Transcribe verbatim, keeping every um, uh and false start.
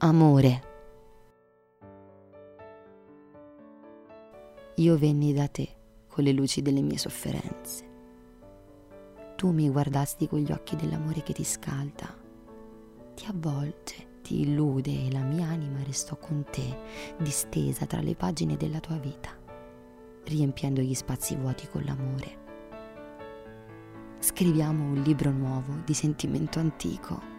Amore. Io venni da te con le luci delle mie sofferenze. Tu mi guardasti con gli occhi dell'amore che ti scalda, ti avvolge, ti illude, e la mia anima restò con te, distesa tra le pagine della tua vita, riempiendo gli spazi vuoti con l'amore. Scriviamo un libro nuovo di sentimento antico,